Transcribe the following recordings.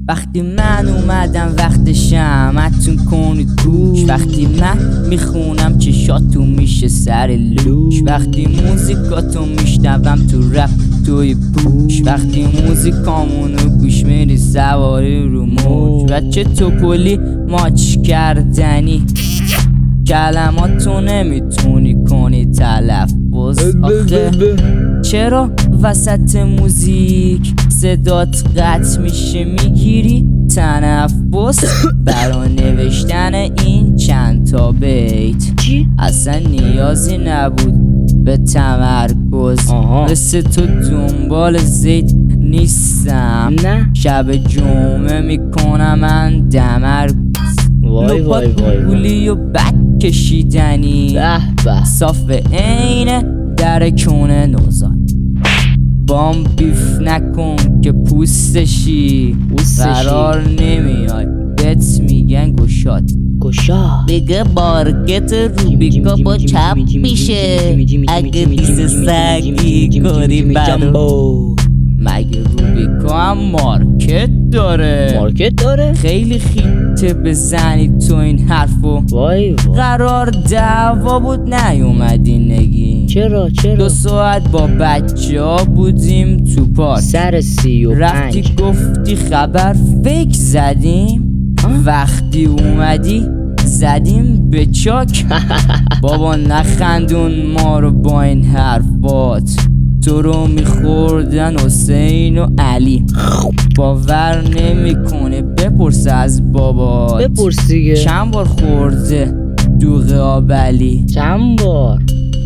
وقتی من اومدم وقتشم اتون کنید گوش. وقتی من میخونم چشاتو میشه سر لوش. وقتی موزیکاتو میشنوم تو رپ توی پوش. وقتی موزیکامونو گوش میری سواری رو موج. بچه تو پلی ماچ کردنی کلماتو نمیتونی کنی تلفظ. آخه چرا وسط موزیک صدات قطع میشه میگیری تنفس؟ برا نوشتن این چند تا بیت اصلا نیازی نبود به تمرکز. مثل تو دنبال زیت نیستم نه. شب جمعه میکنم من تمرکز. وای وای وای گولی و بک کشیدنی صاف عین در کونه نوزاد. بام بیف نکن که پوستشی قرار نمیای بهت میگن گشاد. بگه بارگت روبیکا با چپ میشه اگه بیز سگی کنی برو. مگه روبیکا هم مارکت داره؟ خیلی خیته بزنی تو این حرفو. قرار دعوا بود نیومدی نگی. چرا 2 ساعت با بچه ها بودیم تو پارک سر 35 رفتی گفتی خبر فیک زدیم. وقتی اومدی زدیم به چاک. بابا نخندون ما رو با این حرفات. تو رو میخوردن حسین و علی. باور نمیکنه بپرس از بابات. بپرس دیگه چند بار خورده دوغ آبلی؟ چند بار؟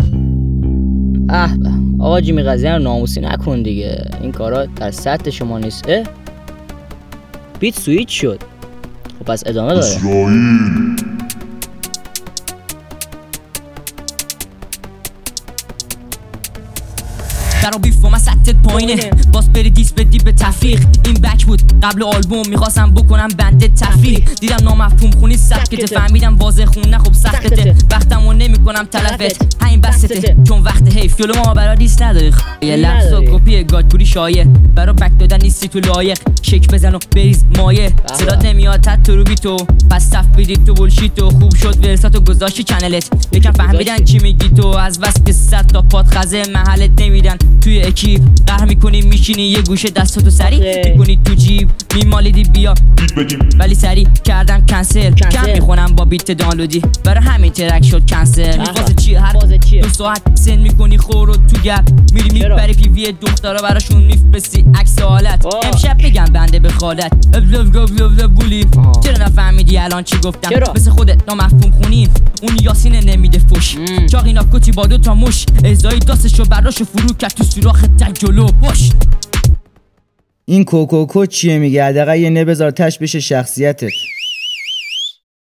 آقا جیمی قضیه رو ناموسی نکن دیگه. این کارا در سطح شما نیست. بیت سویچ شد. خب پس ادامه داره. درا بیف و من سطحت پایینه باز بری دیس بدی به تفریق. این بک بود قبل آلبوم میخواستم بکنم بنده تفریق. دیدم نامفهوم خونی سبکته فهمیدم واضح خون خب سختته. وقتمو نمیکنم تلفت همین بسته چون وقت حیف جلو ما برا دیس نداری. یه لفظ و کپی گادپوری شایع برا بک دادن نیستی تو لایق. شک بزن و بریز مایه صدات نمیاد تت تو رو بی تو پس صف بیدید تو بولشیتو. خوب شد ورساتو گذاشتی چنلت یکم فهمیدن چی میگی تو. از بس که 100 تا پاد خزه محلت نمیدن. توی اکیپ قهر میکنی میشینی یه گوشه دستاتو سریع میکنی تو جیب میمالیدی بیا ولی سریع کردم کنسل. کم میخونم با بیت دانلودی برای همین ترک شد کنسل. میخواسته چیه هر 2 ساعت سن میکنی خور و تو گپ میری میبری پیوی دخترا براشون میفرستی عکس حالت. امشب بگم بنده به خالت بولی. چرا نفهمیدی الان چی گفتم؟ مثل خودت نامفهوم خونی اون یاسین نمیده فوش. چاقینا کتی با 2 تا مش ازایی داستشو براشو فرو کرد تو سوراخ تک جلو پشت. این کوکوکو چیه میگه؟ حداقل یه نبذار تش بشه شخصیتت.